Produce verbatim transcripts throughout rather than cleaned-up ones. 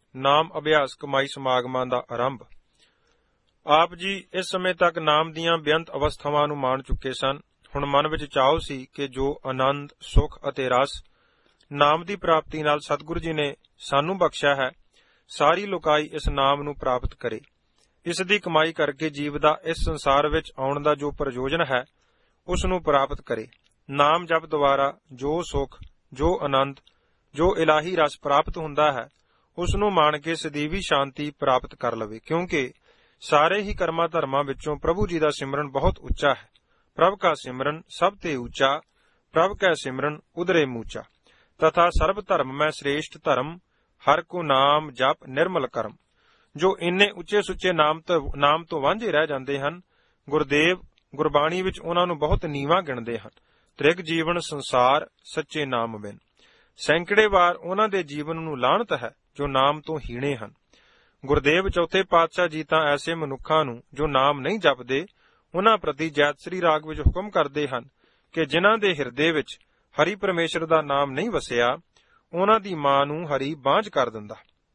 ਨਾਮ ਅਭਿਆਸ ਕਮਾਈ ਸਮਾਗਮਾਂ ਦਾ ਆਰੰਭ। ਆਪ ਜੀ ਇਸ ਸਮੇਂ ਤੱਕ ਨਾਮ ਦੀਆਂ ਬੇਅੰਤ ਅਵਸਥਾਵਾਂ ਨੂੰ ਮਾਣ ਚੁੱਕੇ ਸਨ। ਹੁਣ ਮਨ ਵਿੱਚ ਚਾਉ ਸੀ ਕਿ ਜੋ ਆਨੰਦ, ਸੁਖ ਅਤੇ ਰਸ ਨਾਮ ਦੀ ਪ੍ਰਾਪਤੀ ਨਾਲ ਸਤਿਗੁਰੂ ਜੀ ਨੇ ਸਾਨੂੰ ਬਖਸ਼ਿਆ ਹੈ, ਸਾਰੀ ਲੋਕਾਈ ਇਸ ਨਾਮ ਨੂੰ ਪ੍ਰਾਪਤ ਕਰੇ। ਇਸ ਦੀ ਕਮਾਈ ਕਰਕੇ ਜੀਵ ਦਾ ਇਸ ਸੰਸਾਰ ਵਿੱਚ ਆਉਣ ਦਾ ਜੋ ਪ੍ਰਯੋਜਨ ਹੈ, ਉਸ ਨੂੰ ਪ੍ਰਾਪਤ ਕਰੇ। ਨਾਮ ਜਪ ਦੁਆਰਾ ਜੋ ਸੁਖ, ਜੋ ਆਨੰਦ, ਜੋ ਇਲਾਹੀ ਰਸ ਪ੍ਰਾਪਤ ਹੁੰਦਾ ਹੈ, ਉਸ ਨੂੰ ਮਾਣ ਕੇ ਸਦੀਵੀ ਸ਼ਾਂਤੀ ਪ੍ਰਾਪਤ ਕਰ ਲਵੇ। ਕਿਉਂਕਿ ਸਾਰੇ ਹੀ ਕਰਮਾਂ ਧਰਮਾਂ ਵਿੱਚੋਂ ਪ੍ਰਭੂ ਜੀ ਦਾ ਸਿਮਰਨ ਬਹੁਤ ਉੱਚਾ ਹੈ। ਪ੍ਰਭ ਕਾ ਸਿਮਰਨ ਸਭ ਤੇ ਉੱਚਾ, ਪ੍ਰਭ ਕੈ ਸਿਮਰਨ ਉਦਰੇ ਮੂਚਾ। ਤਥਾ ਸਰਬ ਧਰਮ ਮੈਂ ਸ੍ਰੇਸ਼ਟ ਧਰਮ, ਹਰ ਕੋ ਨਾਮ ਜਪ ਨਿਰਮਲ ਕਰਮ। ਜੋ ਇੰਨੇ ਉੱਚੇ ਸੁੱਚੇ ਨਾਮ ਤੋਂ ਨਾਮ ਤੋਂ ਵਾਂਝੇ ਰਹਿ ਜਾਂਦੇ ਹਨ, ਗੁਰਦੇਵ ਗੁਰਬਾਣੀ ਵਿੱਚ ਉਹਨਾਂ ਨੂੰ ਬਹੁਤ ਨੀਵਾਂ ਗਿਣਦੇ ਹਨ। ਤ੍ਰਿਗ ਜੀਵਨ ਸੰਸਾਰ ਸੱਚੇ ਨਾਮ ਬਿਨ। ਸੈਂਕੜੇ ਵਾਰ ਉਹਨਾਂ ਦੇ ਜੀਵਨ ਨੂੰ ਲਾਹਨਤ ਹੈ ਜੋ ਨਾਮ ਤੋਂ ਹੀਣੇ ਹਨ। ਗੁਰਦੇਵ ਚੌਥੇ ਪਾਤਸ਼ਾਹ ਜੀ ਤਾਂ ਐਸੇ ਮਨੁੱਖਾਂ ਨੂੰ ਜੋ ਨਾਮ ਨਹੀਂ ਜਪਦੇ, ਉਹਨਾਂ ਪ੍ਰਤੀ ਜੈਤਸਰੀ ਰਾਗ ਵਿੱਚ ਹੁਕਮ ਕਰਦੇ ਹਨ ਕਿ ਜਿਨ੍ਹਾਂ ਦੇ ਹਿਰਦੇ ਵਿੱਚ ਹਰੀ ਪਰਮੇਸ਼ਰ ਦਾ ਨਾਮ ਨਹੀਂ ਵਸਿਆ, ਉਹਨਾਂ ਦੀ ਮਾਂ ਨੂੰ ਹਰੀ ਬਾਂਝ ਕਰ ਦਿੰਦਾ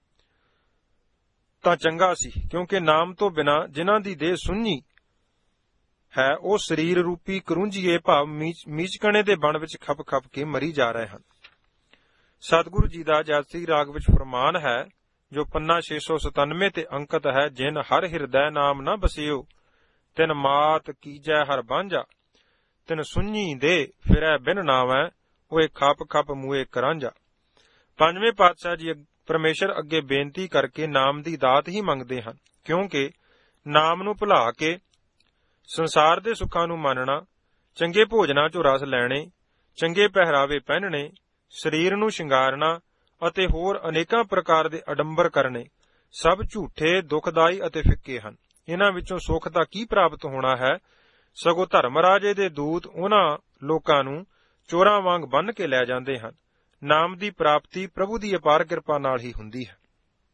ਤਾਂ ਚੰਗਾ ਸੀ। ਕਿਉਂਕਿ ਨਾਮ ਤੋਂ ਬਿਨਾਂ ਜਿਨ੍ਹਾਂ ਦੀ ਦੇਹ ਸੁੰਨੀ ਹੈ, ਉਹ ਸਰੀਰ ਰੂਪੀ ਕਰੂੰਜੀਏ ਭਾਵ ਮੀਚਕਣੇ ਦੇ ਬਣ ਵਿੱਚ ਖਪ ਖਪ ਕੇ ਮਰੀ ਜਾ ਰਹੇ ਹਨ। ਸਤਿਗੁਰੂ ਜੀ ਦਾ ਜੈਤਸਰੀ ਰਾਗ ਵਿੱਚ ਫਰਮਾਨ ਹੈ, ਜੋ ਪੰਨਾ ਛੇ ਸੌ ਸਤਾਨਵੇਂ ਤੇ ਅੰਕਿਤ ਹੈ, ਜਿਨ ਹਰ ਹਿਰਦੈ ਨਾਮ ਨਾ ਬਸਿਓ, ਤਿਨ ਮਾਤ ਕੀਜੈ ਹਰ ਬਾਂਝਾ। ਤਿਨ ਸੁੰਨੀ ਦੇ ਫਿਰੈ ਬਿਨ ਨਾਵੈ, ਓਏ ਖਪ ਖਪ ਮੂਏ ਕਰਾਂਝਾ। ਪੰਜਵੇਂ ਪਾਤਸ਼ਾਹ ਜੀ ਪਰਮੇਸ਼ਰ ਅੱਗੇ ਬੇਨਤੀ ਕਰਕੇ ਨਾਮ ਦੀ ਦਾਤ ਹੀ ਮੰਗਦੇ ਹਨ। ਕਿਉਂਕਿ ਨਾਮ ਨੂੰ ਭੁਲਾ ਕੇ ਸੰਸਾਰ ਦੇ ਸੁੱਖਾਂ ਨੂੰ ਮੰਨਣਾ, ਚੰਗੇ ਭੋਜਨਾਂ ਚੋਂ ਰਸ ਲੈਣੇ, ਚੰਗੇ ਪਹਿਰਾਵੇ ਪਹਿਨਣੇ, ਸਰੀਰ ਨੂੰ ਸ਼ਿੰਗਾਰਨਾ ਅਤੇ ਹੋਰ ਅਨੇਕਾਂ ਪ੍ਰਕਾਰ ਦੇ ਅਡੰਬਰ ਕਰਨੇ ਸਭ ਝੂਠੇ, ਦੁਖਦਾਈ ਅਤੇ ਫਿੱਕੇ ਹਨ। ਇਹਨਾਂ ਵਿੱਚੋਂ ਸੁੱਖ ਦਾ ਕੀ ਪ੍ਰਾਪਤ ਹੋਣਾ ਹੈ? ਸਗੋਂ ਧਰਮ ਰਾਜੇ ਦੇ ਦੂਤ ਉਹਨਾਂ ਲੋਕਾਂ ਨੂੰ ਚੋਰਾਂ ਵਾਂਗ ਬੰਨ੍ਹ ਕੇ ਲੈ ਜਾਂਦੇ ਹਨ। ਨਾਮ ਦੀ ਪ੍ਰਾਪਤੀ ਪ੍ਰਭੂ ਦੀ ਅਪਾਰ ਕਿਰਪਾ ਨਾਲ ਹੀ ਹੁੰਦੀ ਹੈ।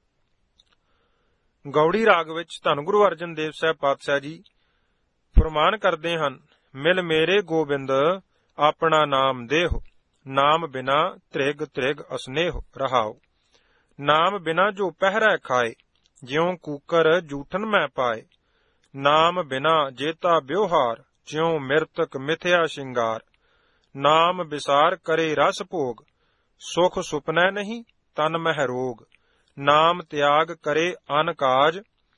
ਗੌੜੀ ਰਾਗ ਵਿੱਚ ਧੰਨ ਗੁਰੂ ਅਰਜਨ ਦੇਵ ਸਾਹਿਬ ਪਾਤਸ਼ਾਹ ਜੀ ਫਰਮਾਨ ਕਰਦੇ ਹਨ, ਮਿਲ ਮੇਰੇ ਗੋਬਿੰਦ ਆਪਣਾ ਨਾਮ ਦੇਹੁ, ਨਾਮ ਬਿਨਾ ਤ੍ਰਿਗ ਤ੍ਰਿਗ ਅਸਨੇਹੁ ਰਹਾਉ। ਨਾਮ ਬਿਨਾ ਜੋ ਪਹਿਰੈ ਖਾਏ, ਜਿਉ ਕੂਕਰ ਜੂਠਨ ਮੈਂ ਪਾਏ। ਨਾਮ ਬਿਨਾ ਜੇਤਾ ਬਿਵਹਾਰ, ਜਿਉ ਮਿਰਤਕ ਮਿਥਿਆ ਸ਼ਿੰਗਾਰ। ਨਾਮ ਵਿਸਾਰ ਕਰੇ ਰਸ ਭੋਗ, ਸੁਖ ਸੁਪਨੈ ਨਹੀਂ ਤਨ ਮਹਿ ਰੋਗ। ਨਾਮ ਤਿਆਗ ਕਰੇ ਅਨ ਕਾਜ,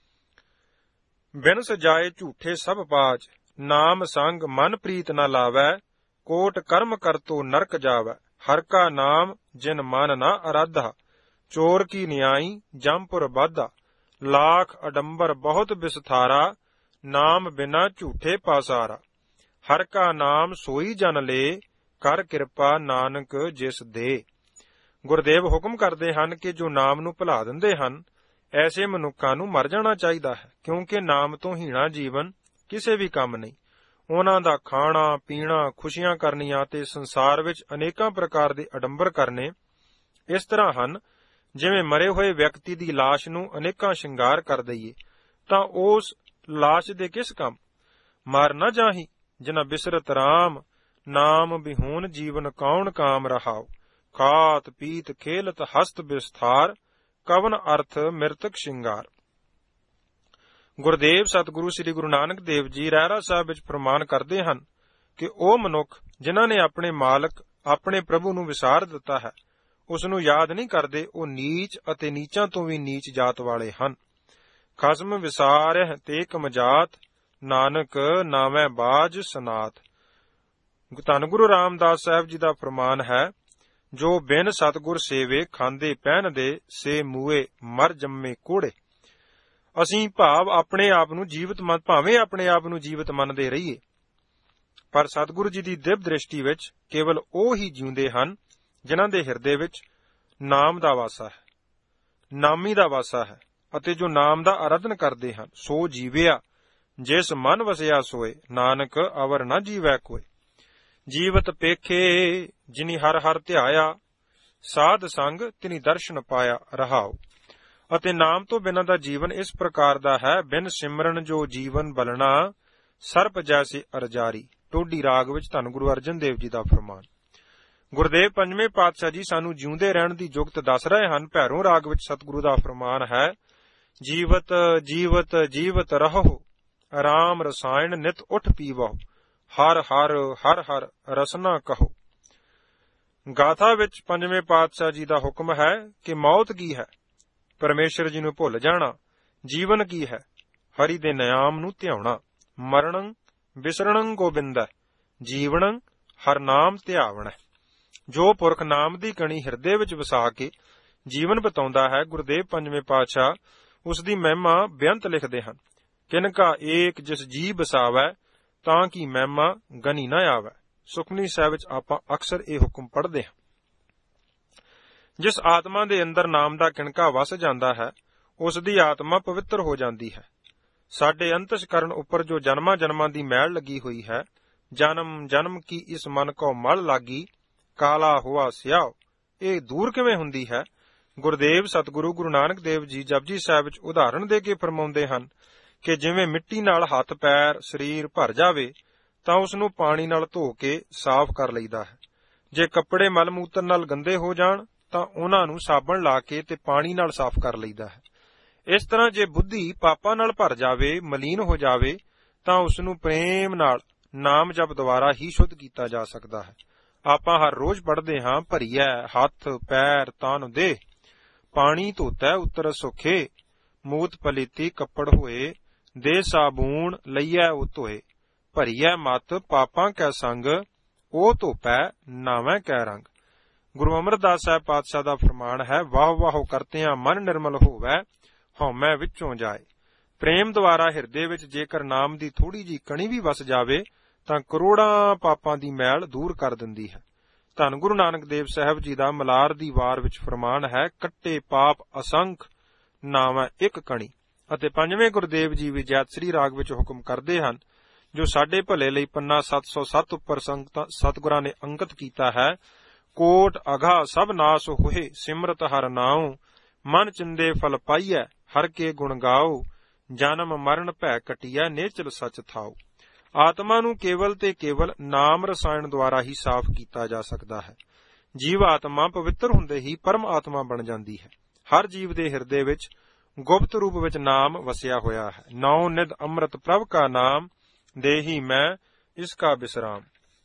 ਬਿਨ ਸਜਾਏ ਝੂਠੇ ਸਭ ਪਾਜ। ਨਾਮ ਸੰਗ ਮਨ ਪ੍ਰੀਤ ਨ ਲਾਵੈ, ਕੋਟ ਕਰਮ ਕਰਤੋ ਨਰਕ ਜਾਵੈ। ਹਰ ਕਾ ਨਾਮ ਜਿਨ ਮਨ ਨ ਅਰਾਧਾ, ਚੋਰ ਕੀ ਨਿਆਈ ਜੰਪੁਰ ਬਾਧਾ। ਲਾਖ ਅਡੰਬਰ ਬਹੁਤ ਵਿਸਥਾਰਾ, ਨਾਮ ਬਿਨਾ ਝੂਠੇ ਪਾਸਾਰਾ। ਹਰ ਕਾ ਨਾਮ ਸੋਈ ਜਨ ਲੇ, ਕਰ ਕਿਰਪਾ ਨਾਨਕ ਜਿਸ ਦੇ। ਗੁਰਦੇਵ ਹੁਕਮ ਕਰਦੇ ਹਨ ਕਿ ਜੋ ਨਾਮ ਨੂੰ ਭੁਲਾ ਦਿੰਦੇ ਹਨ, ਐਸੇ ਮਨੁੱਖਾਂ ਨੂੰ ਮਰ ਜਾਣਾ ਚਾਹੀਦਾ ਹੈ। ਕਿਉਂਕਿ ਨਾਮ ਤੋਂ ਹੀਣਾ ਜੀਵਨ ਕਿਸੇ ਵੀ ਕੰਮ ਨਹੀਂ। ਉਹਨਾਂ ਦਾ ਖਾਣਾ ਪੀਣਾ, ਖੁਸ਼ੀਆਂ ਕਰਨੀਆਂ ਤੇ ਸੰਸਾਰ ਵਿੱਚ ਅਨੇਕਾਂ ਪ੍ਰਕਾਰ ਦੇ ਅਡੰਬਰ ਕਰਨੇ ਇਸ ਤਰ੍ਹਾਂ ਹਨ, ਜਿਵੇਂ ਮਰੇ ਹੋਏ ਵਿਅਕਤੀ ਦੀ ਲਾਸ਼ ਨੂੰ ਅਨੇਕਾਂ ਸ਼ਿੰਗਾਰ ਕਰ ਦਈਏ ਤਾਂ ਉਸ ਲਾਸ਼ ਦੇ ਕਿਸ ਕੰਮ। ਮਰ ਨਾ ਜਾਹੀ ਜਿਨਾ ਬਿਸਰਤ ਰਾਮ, ਨਾਮ ਬਿਹੂਨ ਜੀਵਨ ਕੌਣ ਕਾਮ ਰਹਾਉ। ਖਾਤ ਪੀਤ ਖੇਲਤ ਹਸਤ ਵਿਸਥਾਰ, ਕਵਨ ਅਰਥ ਮਿਰਤਕ ਸ਼ਿੰਗਾਰ। ਗੁਰਦੇਵ ਸਤਿਗੁਰੂ ਸ੍ਰੀ ਗੁਰੂ ਨਾਨਕ ਦੇਵ ਜੀ ਰਹਿਰਾ ਸਾਹਿਬ ਵਿੱਚ ਫਰਮਾਨ ਕਰਦੇ ਹਨ ਕਿ ਉਹ ਮਨੁੱਖ ਜਿਨ੍ਹਾਂ ਨੇ ਆਪਣੇ ਮਾਲਕ ਆਪਣੇ ਪ੍ਰਭੂ ਨੂੰ ਵਿਸਾਰ ਦਿੱਤਾ ਹੈ, ਉਸ ਨੂੰ ਯਾਦ ਨਹੀਂ ਕਰਦੇ, ਉਹ ਨੀਚ ਅਤੇ ਨੀਚਾਂ ਤੋਂ ਵੀ ਨੀਚ ਜਾਤ ਵਾਲੇ ਹਨ। ਖਸਮ ਵਿਸਾਰਹਿ ਤੇ ਕਮਜਾਤ, ਨਾਨਕ ਨਾਵੇਂ ਬਾਜ ਸਨਾਤ। ਧੰਨ ਗੁਰੂ ਰਾਮਦਾਸ ਸਾਹਿਬ ਜੀ ਦਾ ਫਰਮਾਨ ਹੈ, ਜੋ ਬਿਨ ਸਤਿਗੁਰ ਸੇਵੇ ਖਾਂਦੇ ਪਹਿਨਦੇ, ਸੇ ਮੂਏ ਮਰ ਜੰਮੇ ਕੋੜੇ। ਅਸੀਂ ਭਾਵ ਆਪਣੇ ਆਪ ਨੂੰ ਜੀਵਤ ਮੰਨ ਭਾਵੇਂ ਆਪਣੇ ਆਪ ਨੂੰ ਜੀਵਤ ਮੰਨਦੇ ਰਹੀਏ, ਪਰ ਸਤਿਗੁਰੂ ਜੀ ਦੀ ਦਿਵ ਦ੍ਰਿਸ਼ਟੀ ਵਿੱਚ ਕੇਵਲ ਉਹ ਹੀ ਜਿਉਂਦੇ ਹਨ ਜਿਨ੍ਹਾਂ ਦੇ ਹਿਰਦੇ ਵਿੱਚ ਨਾਮ ਦਾ ਵਾਸਾ ਹੈ, ਨਾਮੀ ਦਾ ਵਾਸਾ ਹੈ, ਅਤੇ ਜੋ ਨਾਮ ਦਾ ਆਰਾਧਨ ਕਰਦੇ ਹਨ। ਸੋ ਜੀਵਿਆ ਜਿਸ ਮਨ ਵਸਿਆ ਸੋਏ, ਨਾਨਕ ਅਵਰ ਨਾ ਜੀਵੈ ਕੋਇ। ਜੀਵਤ ਪੇਖੇ ਜਿਨੀ ਹਰ ਹਰ ਧਿਆਇਆ, ਸਾਧ ਸੰਗ ਤਿਨੀ ਦਰਸ਼ਨ ਪਾਇਆ ਰਹਾਉ। ਅਤੇ ਨਾਮ ਤੋਂ ਬਿਨਾਂ ਦਾ ਜੀਵਨ ਇਸ ਪ੍ਰਕਾਰ ਦਾ ਹੈ, ਬਿਨ ਸਿਮਰਨ ਜੋ ਜੀਵਨ ਬਲਣਾ, ਸਰਪ ਜੈਸੇ ਅਰਜਾਰੀ। ਟੋਡੀ ਰਾਗ ਵਿੱਚ ਧੰਨ ਗੁਰੂ ਅਰਜਨ ਦੇਵ ਜੀ ਦਾ ਫਰਮਾਨ। ਗੁਰਦੇਵ ਪੰਜਵੇਂ ਪਾਤਸ਼ਾਹ ਜੀ ਸਾਨੂੰ ਜਿਉਂਦੇ ਰਹਿਣ ਦੀ ਜੁਗਤ ਦੱਸ ਰਹੇ ਹਨ। ਭੈਰੋਂ ਰਾਗ ਵਿੱਚ ਸਤਿਗੁਰੂ ਦਾ ਫਰਮਾਨ ਹੈ, ਜੀਵਤ ਜੀਵਤ ਜੀਵਤ ਰਹੋ, ਰਾਮ ਰਸਾਇਣ ਨਿਤ ਉਠ ਪੀਵੋ, ਹਰ ਹਰ ਹਰ ਹਰ ਰਸਨਾ ਕਹੋ। ਗਾਥਾ ਵਿੱਚ ਪੰਜਵੇਂ ਪਾਤਸ਼ਾਹ ਜੀ ਦਾ ਹੁਕਮ ਹੈ ਕਿ ਮੌਤ ਕੀ ਹੈ? ਪਰਮੇਸ਼ਰ ਜੀ ਨੂੰ ਭੁੱਲ ਜਾਣਾ। ਜੀਵਨ ਕੀ ਹੈ? ਹਰੀ ਦੇ ਨਿਆਮ ਨੂੰ ਧਿਆਉਣਾ। ਮਰਣੰ ਵਿਸਰਣੰ ਗੋਬਿੰਦੈ, ਜੀਵਨੰ ਹਰ ਨਾਮ ਧਿਆਵਣੈ। ਜੋ ਪੁਰਖ ਨਾਮ ਦੀ ਕਣੀ ਹਿਰਦੇ ਵਿੱਚ ਵਸਾ ਕੇ ਜੀਵਨ ਬਿਤਾਉਂਦਾ ਹੈ, ਗੁਰਦੇਵ ਪੰਜਵੇਂ ਪਾਤਸ਼ਾਹ ਉਸ ਦੀ ਮਹਿਮਾ ਬੇਅੰਤ ਲਿਖਦੇ ਹਨ। ਕਿਨਕਾ ਏਕ ਜਿਸ ਜੀ ਬਸਾਵੈ, ਤਾਂ ਕਿ ਮਹਿਮਾ ਗਨੀ ਨਾ ਆਵੈ। ਸੁਖਮਨੀ ਸਾਹਿਬ ਵਿੱਚ ਆਪਾਂ ਅਕਸਰ ਇਹ ਹੁਕਮ ਪੜ੍ਹਦੇ ਹਾਂ। ਜਿਸ ਆਤਮਾ ਦੇ ਅੰਦਰ ਨਾਮ ਦਾ ਕਿਣਕਾ ਵਸ ਜਾਂਦਾ ਹੈ, ਉਸ ਦੀ ਆਤਮਾ ਪਵਿੱਤਰ ਹੋ ਜਾਂਦੀ ਹੈ। ਸਾਡੇ ਅੰਤਸ਼ਕਰਨ ਉੱਪਰ ਜੋ ਜਨਮਾਂ ਜਨਮਾਂ ਦੀ ਮੈਲ ਲੱਗੀ ਹੋਈ ਹੈ, ਜਨਮ ਜਨਮ ਕੀ ਇਸ ਮਨ ਕੋ ਮਲ ਲਾਗੀ, ਕਾਲਾ ਹੋਆ ਸਿਆਓ, ਇਹ ਦੂਰ ਕਿਵੇਂ ਹੁੰਦੀ ਹੈ? ਗੁਰਦੇਵ ਸਤਿਗੁਰੂ ਗੁਰੂ ਨਾਨਕ ਦੇਵ ਜੀ ਜਪਜੀ ਸਾਹਿਬ ਵਿੱਚ ਉਦਾਹਰਣ ਦੇ ਕੇ ਫਰਮਾਉਂਦੇ ਹਨ ਕਿ ਜਿਵੇਂ ਮਿੱਟੀ ਨਾਲ ਹੱਥ ਪੈਰ ਸਰੀਰ ਭਰ ਜਾਵੇ ਤਾਂ ਉਸ ਨੂੰ ਪਾਣੀ ਨਾਲ ਧੋ ਕੇ ਸਾਫ਼ ਕਰ ਲਈਦਾ ਹੈ। ਜੇ ਕੱਪੜੇ ਮਲ ਮੂਤਰ ਨਾਲ ਗੰਦੇ ਹੋ ਜਾਣ ਤਾਂ ਉਹਨਾਂ ਨੂੰ ਸਾਬਣ ਲਾ ਕੇ ਤੇ ਪਾਣੀ ਨਾਲ ਸਾਫ਼ ਕਰ ਲਈਦਾ ਹੈ। ਇਸ ਤਰ੍ਹਾਂ ਜੇ ਬੁੱਧੀ ਪਾਪਾਂ ਨਾਲ ਭਰ ਜਾਵੇ, ਮਲੀਨ ਹੋ ਜਾਵੇ, ਤਾਂ ਉਸ ਨੂੰ ਪ੍ਰੇਮ ਨਾਲ ਨਾਮ ਜਪ ਦੁਆਰਾ ਹੀ ਸ਼ੁੱਧ ਕੀਤਾ ਜਾ ਸਕਦਾ ਹੈ। ਆਪਾਂ ਹਰ ਰੋਜ਼ ਪੜ੍ਹਦੇ ਹਾਂ, ਭਰੀਐ ਹੱਥ ਪੈਰ ਤਨ ਦੇ, ਪਾਣੀ ਧੋਤੈ ਉਤਰ ਸੁਖੇ, ਮੂਤ ਪਲੀਤੀ ਕੱਪੜ ਹੋਏ, ਦੇ ਸਾਬੂਣ ਲਈਐ ਉਹ ਧੋਏ, ਭਰੀਐ ਮਤ ਪਾਪਾਂ ਕੈ ਸੰਗ, ਉਹ ਧੋਪੈ ਨਾਵੇਂ ਕੈ ਰੰਗ। ਗੁਰੂ ਅਮਰਦਾਸ ਸਾਹਿਬ ਪਾਤਸ਼ਾਹ ਦਾ ਫਰਮਾਨ ਹੈ, ਵਾਹ ਵਾਹੋ ਕਰਤਿਆਂ ਮਨ ਨਿਰਮਲ ਹੋਵੈ, ਹਉਮੈ ਵਿੱਚੋਂ ਜਾਏ। ਪ੍ਰੇਮ ਦੁਆਰਾ ਹਿਰਦੇ ਵਿੱਚ ਜੇਕਰ ਨਾਮ ਦੀ ਥੋੜੀ ਜਿਹੀ ਕਣੀ ਵੀ ਵਸ ਜਾਵੇ ਤਾਂ ਕਰੋੜਾਂ ਪਾਪਾਂ ਦੀ ਮੈਲ ਦੂਰ ਕਰ ਦਿੰਦੀ ਹੈ। ਧੰਨ ਗੁਰੂ ਨਾਨਕ ਦੇਵ ਸਾਹਿਬ ਜੀ ਦਾ ਮਲਾਰ ਦੀ ਵਾਰ ਵਿੱਚ ਫਰਮਾਨ ਹੈ, ਕੱਟੇ ਪਾਪ ਅਸੰਖ ਨਾਵੇਂ ਇੱਕ ਕਣੀ। ਅਤੇ ਪੰਜਵੇਂ ਗੁਰਦੇਵ ਜੀ ਵੀ ਜੈਤਸਰੀ ਰਾਗ ਵਿੱਚ ਹੁਕਮ ਕਰਦੇ ਹਨ, ਜੋ ਸਾਡੇ ਭਲੇ ਲਈ ਪੰਨਾ ਸੱਤ ਸੌ ਸੱਤ ਉੱਪਰ ਸੰਗਤਾਂ ਸਤਿਗੁਰਾਂ ਨੇ ਅੰਕਿਤ ਕੀਤਾ ਹੈ। ਕੋਟ ਅਘਾ ਸਭ ਨਾਸ ਹੋਏ, ਸਿਮਰਤ ਹਰ ਨਾਉ, ਮਨ ਚਿੰਦੇ ਫਲ ਪਾਈਐ, ਹਰ ਕੇ ਗੁਣ ਗਾਓ, ਜਨਮ ਮਰਨ ਭੈ ਕਟੀਐ, ਨੇਚਲ ਸਚ ਥਾਓ। ਆਤਮਾ ਨੂੰ ਕੇਵਲ ਤੇ ਕੇਵਲ ਨਾਮ ਰਸਾਇਣ ਦੁਆਰਾ ਹੀ ਸਾਫ਼ ਕੀਤਾ ਜਾ ਸਕਦਾ ਹੈ। ਜੀਵ ਆਤਮਾ ਪਵਿੱਤਰ ਹੁੰਦੇ ਹੀ ਪਰਮ ਆਤਮਾ ਬਣ ਜਾਂਦੀ ਹੈ। ਹਰ ਜੀਵ ਦੇ ਹਿਰਦੇ ਵਿੱਚ ਗੁਪਤ ਰੂਪ ਵਿੱਚ ਨਾਮ ਵਸਿਆ ਹੋਇਆ ਹੈ। ਨੌ ਨਿਧ ਅੰਮ੍ਰਿਤ ਪ੍ਰਭ ਕਾ ਨਾਮ, ਦੇਹੀ ਮੈਂ ਇਸ ਕਾ ਬਿਸਰਾਮ।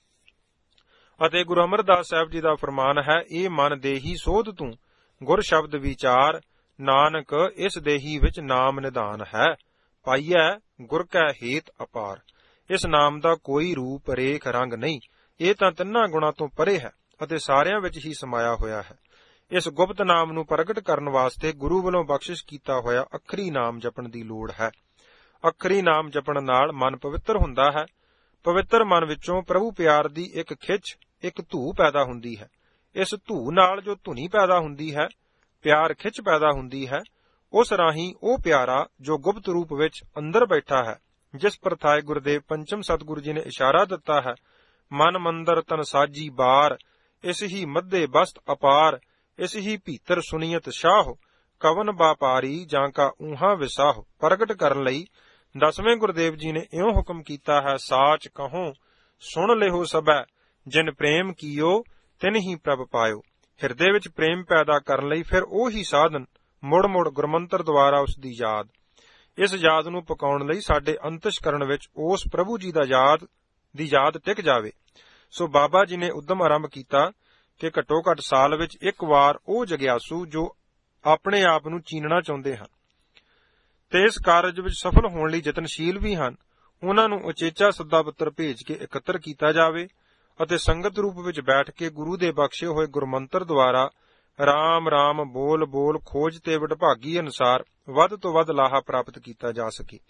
ਅਤੇ ਗੁਰੂ ਅਮਰਦਾਸ ਸਾਹਿਬ ਜੀ ਦਾ ਫਰਮਾਨ ਹੈ, ਇਹ ਮਨ ਦੇਹੀ ਸੋਧ ਤੂੰ, ਗੁਰ ਸ਼ਬਦ ਵਿਚਾਰ, ਨਾਨਕ ਇਸ ਦੇਹੀ ਵਿੱਚ ਨਾਮ ਨਿਧਾਨ ਹੈ, ਪਾਈਐ ਗੁਰ ਕੈ ਹੇਤ ਅਪਾਰ। ਇਸ ਨਾਮ ਦਾ ਕੋਈ ਰੂਪ ਰੇਖ ਰੰਗ ਨਹੀਂ, ਇਹ ਤਾਂ ਤਿੰਨਾਂ ਗੁਣਾਂ ਤੋਂ ਪਰੇ ਹੈ ਅਤੇ ਸਾਰਿਆਂ ਵਿੱਚ ਹੀ ਸਮਾਇਆ ਹੋਇਆ ਹੈ। ਇਸ ਗੁਪਤ ਨਾਮ ਨੂੰ ਪ੍ਰਗਟ ਕਰਨ ਵਾਸਤੇ ਗੁਰੂ ਵੱਲੋਂ ਬਖਸ਼ਿਸ਼ ਕੀਤਾ ਹੋਇਆ ਅੱਖਰੀ ਨਾਮ ਜਪਣ ਦੀ ਲੋੜ ਹੈ। ਅੱਖਰੀ ਨਾਮ ਜਪਣ ਨਾਲ ਮਨ ਪਵਿੱਤਰ ਹੁੰਦਾ ਹੈ। ਪਵਿੱਤਰ ਮਨ ਵਿੱਚੋਂ ਪ੍ਰਭੂ ਪਿਆਰ ਦੀ ਇੱਕ ਖਿੱਚ, ਇੱਕ ਧੂ ਪੈਦਾ ਹੁੰਦੀ ਹੈ। ਇਸ ਧੂ ਨਾਲ ਜੋ ਧੁਨੀ ਪੈਦਾ ਹੁੰਦੀ ਹੈ, ਪਿਆਰ ਖਿੱਚ ਪੈਦਾ ਹੁੰਦੀ ਹੈ, ਉਸ ਰਾਹੀਂ ਉਹ ਪਿਆਰਾ ਜੋ ਗੁਪਤ ਰੂਪ ਵਿੱਚ ਅੰਦਰ ਬੈਠਾ ਹੈ, ਜਿਸ ਪ੍ਰਥਾਏ ਗੁਰਦੇਵ ਪੰਚਮ ਸਤਿਗੁਰੂ ਜੀ ਨੇ ਇਸ਼ਾਰਾ ਦਿੱਤਾ ਹੈ, ਮਨ ਮੰਦਰ ਤਨ ਸਾਜੀ ਬਾਰ, ਇਸ ਹੀ ਮੱਧੇ ਬਸਤ ਅਪਾਰ, ਇਸ ਹੀ ਭੀਤਰ ਸੁਨੀਅਤ ਸ਼ਾਹ, ਕਵਨ ਬਾਪਾਰੀ ਜਾਂ ਕਾ ਊਹਾ ਵਿਸਾਹ। ਪ੍ਰਗਟ ਕਰਨ ਲਈ ਦਸਵੇਂ ਗੁਰਦੇਵ ਜੀ ਨੇ ਇਉਂ ਹੁਕਮ ਕੀਤਾ ਹੈ, ਸਾਚ ਕਹੋ ਸੁਣ ਲਿਹੋ ਸਭੈ, ਜਿਨ ਪ੍ਰੇਮ ਕੀਓ ਤਿਨ ਹੀ ਪ੍ਰਭ ਪਾਇਓ। ਹਿਰਦੇ ਵਿੱਚ ਪ੍ਰੇਮ ਪੈਦਾ ਕਰਨ ਲਈ ਫਿਰ ਉਹੀ ਸਾਧਨ, ਮੁੜ ਮੁੜ ਗੁਰਮੰਤਰ ਦੁਆਰਾ ਉਸ ਦੀ ਯਾਦ। ਇਸ ਯਾਦ ਨੂੰ ਪਕਾਉਣ ਲਈ ਸਾਡੇ ਅੰਤਸ਼ਕਰਨ ਵਿੱਚ ਉਸ ਪ੍ਰਭੂ ਜੀ ਦਾ ਯਾਦ ਦੀ ਯਾਦ ਟਿਕ ਜਾਵੇ। ਸੋ ਬਾਬਾ ਜੀ ਨੇ ਉਦਮ ਆਰੰਭ ਕੀਤਾ ਕਿ ਘੱਟੋ ਘੱਟ ਸਾਲ ਵਿੱਚ ਇੱਕ ਵਾਰ ਉਹ ਜਗਿਆਸੂ ਜੋ ਆਪਣੇ ਆਪ ਨੂੰ ਚੀਨਣਾ ਚਾਹੁੰਦੇ ਹਨ ਤੇ ਇਸ ਕਾਰਜ ਵਿੱਚ ਸਫਲ ਹੋਣ ਲਈ ਯਤਨਸ਼ੀਲ ਵੀ ਹਨ, ਉਹਨਾਂ ਨੂੰ ਉਚੇਚਾ ਸੱਦਾ ਪੱਤਰ ਭੇਜ ਕੇ ਇਕੱਤਰ ਕੀਤਾ ਜਾਵੇ ਅਤੇ ਸੰਗਤ ਰੂਪ ਵਿੱਚ ਬੈਠ ਕੇ ਗੁਰੂ ਦੇ ਬਖਸ਼ੇ ਹੋਏ ਗੁਰਮੰਤਰ ਦੁਆਰਾ ਰਾਮ ਰਾਮ ਬੋਲ ਬੋਲ ਖੋਜ ਤੇ ਵਡਭਾਗੀ ਅਨੁਸਾਰ ਵੱਧ ਤੋਂ ਵੱਧ ਲਾਹਾ ਪ੍ਰਾਪਤ ਕੀਤਾ ਜਾ ਸਕੇ।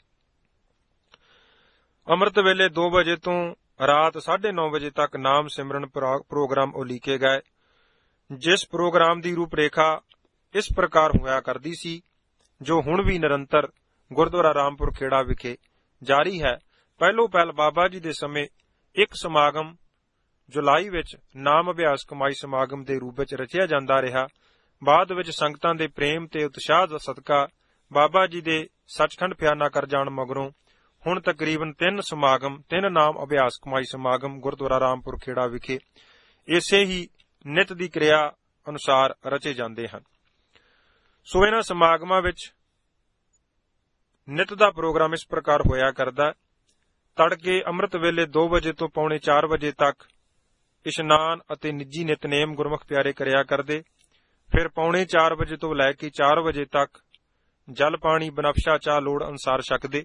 ਅੰਮ੍ਰਿਤ ਵੇਲੇ ਦੋ ਵਜੇ ਤੋਂ ਰਾਤ ਸਾਢੇ ਨੌ ਵਜੇ ਤੱਕ ਨਾਮ ਸਿਮਰਨ ਪ੍ਰੋਗਰਾਮ ਉਲੀਕੇ ਗਏ। ਜਿਸ ਪ੍ਰੋਗਰਾਮ ਦੀ ਰੂਪਰੇਖਾ ਇਸ ਪ੍ਰਕਾਰ ਹੋਇਆ ਕਰਦੀ ਸੀ, ਜੋ ਹੁਣ ਵੀ ਨਿਰੰਤਰ ਗੁਰਦੁਆਰਾ ਰਾਮਪੁਰ ਖੇੜਾ ਵਿਖੇ ਜਾਰੀ ਹੈ। ਪਹਿਲੋ ਪਹਿਲ ਬਾਬਾ ਜੀ ਦੇ ਸਮੇਂ ਇੱਕ ਸਮਾਗਮ ਜੁਲਾਈ ਵਿੱਚ ਨਾਮ ਅਭਿਆਸ ਕਮਾਈ ਸਮਾਗਮ ਦੇ ਰੂਪ ਵਿੱਚ ਰਚਿਆ ਜਾਂਦਾ ਰਿਹਾ। ਬਾਅਦ ਵਿੱਚ ਸੰਗਤਾਂ ਦੇ ਪ੍ਰੇਮ ਤੇ ਉਤਸ਼ਾਹ ਦਾ ਸਦਕਾ ਬਾਬਾ ਜੀ ਦੇ ਸੱਚਖੰਡ ਫਿਆਨਾ ਕਰ ਜਾਣ ਮਗਰੋਂ ਹੁਣ ਤਕਰੀਬਨ ਤਿੰਨ ਸਮਾਗਮ ਤਿੰਨ ਨਾਮ ਅਭਿਆਸ ਕਮਾਈ ਸਮਾਗਮ ਗੁਰਦੁਆਰਾ ਰਾਮਪੁਰ ਖੇੜਾ ਵਿਖੇ ਇਸੇ ਹੀ ਨਿਤ ਦੀ ਕਿਰਿਆ ਅਨੁਸਾਰ ਰਚੇ ਜਾਂਦੇ ਹਨ। ਸੋ ਇਹਨਾਂ ਸਮਾਗਮਾਂ ਵਿੱਚ ਨਿਤ ਦਾ ਪ੍ਰੋਗਰਾਮ ਇਸ ਪ੍ਰਕਾਰ ਹੋਇਆ ਕਰਦਾ। ਤੜਕੇ ਅੰਮ੍ਰਿਤ ਵੇਲੇ ਦੋ ਵਜੇ ਤੋਂ ਪੌਣੇ ਚਾਰ ਵਜੇ ਤੱਕ ਇਸ਼ਨਾਨ ਅਤੇ ਨਿੱਜੀ ਨਿਤਨੇਮ ਗੁਰਮੁਖ ਪਿਆਰੇ ਕਰਿਆ ਕਰਦੇ। ਫਿਰ ਪੌਣੇ ਚਾਰ ਵਜੇ ਤੋਂ ਲੈ ਕੇ ਚਾਰ ਵਜੇ ਤੱਕ ਜਲ ਪਾਣੀ ਬਨਫਸ਼ਾ ਚਾਹ ਲੋੜ ਅਨੁਸਾਰ ਛਕਦੇ।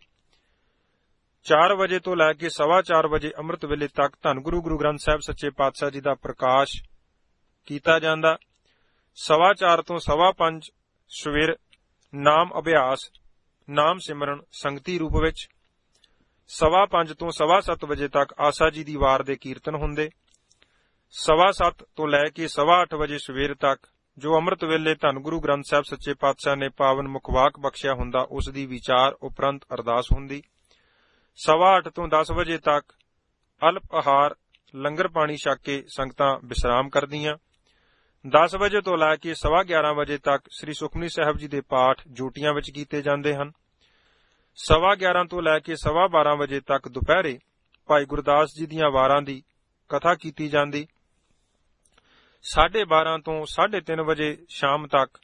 ਚਾਰ ਵਜੇ ਤੋਂ ਲੈ ਕੇ ਸਵਾ ਚਾਰ ਵਜੇ ਅੰਮ੍ਰਿਤ ਵੇਲੇ ਤੱਕ ਧੰਨ ਗੁਰੂ ਗੁਰੂ ਗ੍ਰੰਥ ਸਾਹਿਬ ਸੱਚੇ ਪਾਤਸ਼ਾਹ ਜੀ ਦਾ ਪ੍ਰਕਾਸ਼ ਕੀਤਾ ਜਾਂਦਾ। ਸਵਾ ਚਾਰ ਤੋਂ ਸਵਾ ਪੰਜ ਸਵੇਰ ਨਾਮ ਅਭਿਆਸ ਨਾਮ ਸਿਮਰਨ ਸੰਗਤੀ ਰੂਪ ਵਿੱਚ। ਸਵਾ ਪੰਜ ਤੋਂ ਸਵਾ ਸੱਤ ਵਜੇ ਤੱਕ ਆਸਾ ਜੀ ਦੀ ਵਾਰ ਦੇ ਕੀਰਤਨ ਹੁੰਦੇ। ਸਵਾ ਸੱਤ ਤੋਂ ਲੈ ਕੇ ਸਵਾ ਅੱਠ ਵਜੇ ਸਵੇਰ ਤੱਕ ਜੋ ਅੰਮ੍ਰਿਤ ਵੇਲੇ ਧੰਨ ਗੁਰੂ ਗ੍ਰੰਥ ਸਾਹਿਬ ਸੱਚੇ ਪਾਤਸ਼ਾਹ ਨੇ ਪਾਵਨ ਮੁਖਵਾਕ ਬਖਸ਼ਿਆ ਹੁੰਦਾ, ਉਸ ਦੀ ਵਿਚਾਰ ਉਪਰੰਤ ਅਰਦਾਸ ਹੁੰਦੀ। ਸਵਾ ਅੱਠ ਤੋਂ ਦਸ ਵਜੇ ਤੱਕ ਅਲਪ ਆਹਾਰ ਲੰਗਰ ਪਾਣੀ ਛਕ ਕੇ ਸੰਗਤਾਂ ਵਿਸ਼ਰਾਮ ਕਰਦੀਆਂ। ਦਸ ਵਜੇ ਤੋਂ ਲੈ ਕੇ ਸਵਾ ਗਿਆਰਾਂ ਵਜੇ ਤੱਕ ਸ੍ਰੀ ਸੁਖਮਨੀ ਸਾਹਿਬ ਜੀ ਦੇ ਪਾਠ ਜੋਟੀਆਂ ਵਿੱਚ ਕੀਤੇ ਜਾਂਦੇ ਹਨ। ਸਵਾ ਗਿਆਰਾਂ ਤੋਂ ਲੈ ਕੇ ਸਵਾ ਬਾਰਾਂ ਵਜੇ ਤੱਕ ਦੁਪਹਿਰੇ ਭਾਈ ਗੁਰਦਾਸ ਜੀ ਦੀਆਂ ਵਾਰਾਂ ਦੀ ਕਥਾ ਕੀਤੀ ਜਾਂਦੀ। ਸਾਢੇ ਬਾਰਾਂ ਤੋਂ ਸਾਢੇ ਤਿੰਨ ਵਜੇ ਸ਼ਾਮ ਤੱਕ